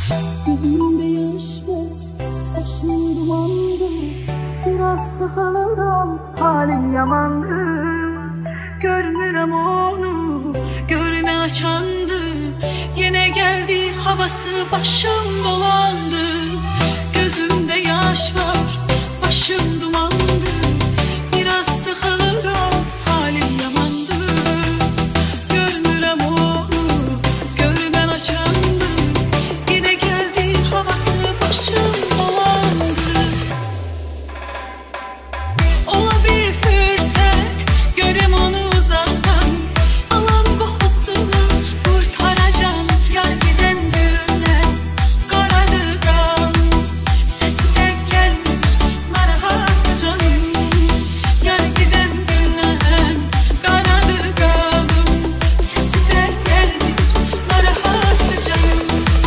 Gözümde yaş var, başım dumandı. Biraz sıkılıram, halim yamandı. Görmürəm onu, görme açandı. Yine geldi havası, başım dolandı. Gözümde yaş var, başım dumandı. Biraz sıkılıram, halim yamandı. Görmürəm onu, görme açandı. Yine geldi havası, başım dolandı. Ola bir fürsət, görüm onu uzaqdan. Alam qoxusunu qurtaracam. Yar gedən gündən qaradır qan. Səsi də gəlmir, narahat canım. Yar gedən gündən qaradır qan. Səsi də gəlmir, narahat canım.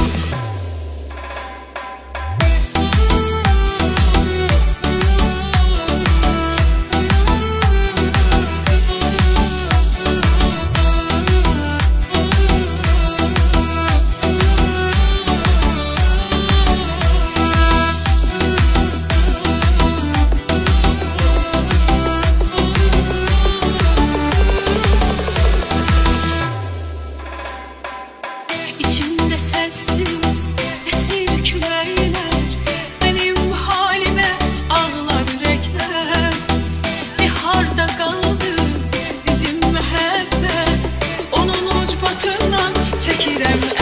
İçimde sessiz esir küləklər. Benim halime ağlar ürəklər. Harda qaldı bizim məhəbbət? Onun ucbatından çəkirəm